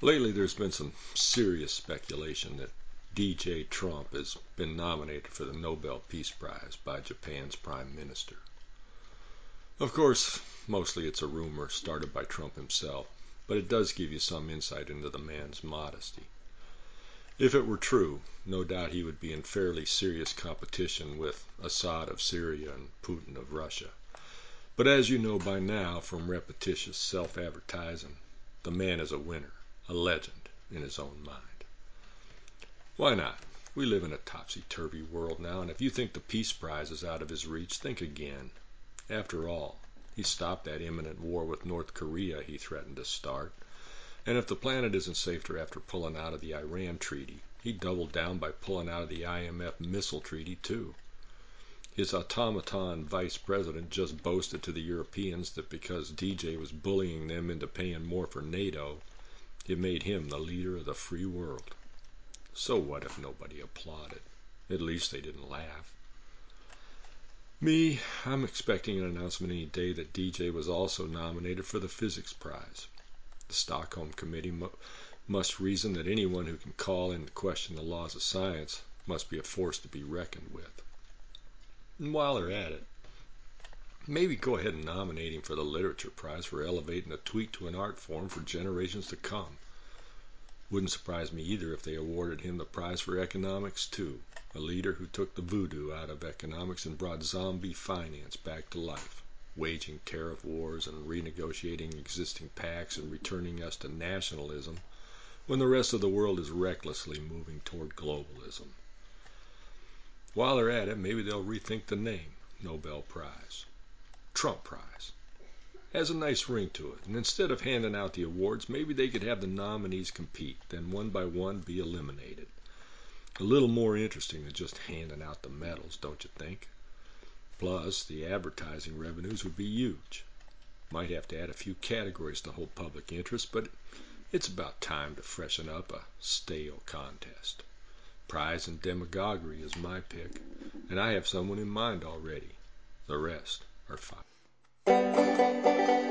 Lately, there's been some serious speculation that D.J. Trump has been nominated for the Nobel Peace Prize by Japan's Prime Minister. Of course, mostly it's a rumor started by Trump himself, but it does give you some insight into the man's modesty. If it were true, no doubt he would be in fairly serious competition with Assad of Syria and Putin of Russia. But as you know by now from repetitious self-advertising, the man is a winner, a legend in his own mind. Why not? We live in a topsy-turvy world now, and if you think the Peace Prize is out of his reach, think again. After all, he stopped that imminent war with North Korea he threatened to start. And if the planet isn't safer after pulling out of the Iran treaty, he doubled down by pulling out of the IMF missile treaty too. His automaton vice president just boasted to the Europeans that because DJ was bullying them into paying more for NATO, it made him the leader of the free world. So what if nobody applauded? At least they didn't laugh. Me, I'm expecting an announcement any day that DJ was also nominated for the Physics Prize. The Stockholm Committee must reason that anyone who can call into question the laws of science must be a force to be reckoned with. And while they're at it, maybe go ahead and nominate him for the Literature Prize for elevating a tweet to an art form for generations to come. Wouldn't surprise me either if they awarded him the prize for economics too, a leader who took the voodoo out of economics and brought zombie finance back to life, waging tariff wars and renegotiating existing pacts and returning us to nationalism when the rest of the world is recklessly moving toward globalism. While they're at it, maybe they'll rethink the name, Nobel Prize. Trump Prize. Has a nice ring to it, and instead of handing out the awards, maybe they could have the nominees compete, then one by one be eliminated. A little more interesting than just handing out the medals, don't you think? Plus, the advertising revenues would be huge. Might have to add a few categories to hold public interest, but it's about time to freshen up a stale contest. Prize and demagoguery is my pick, and I have someone in mind already. The rest are fine.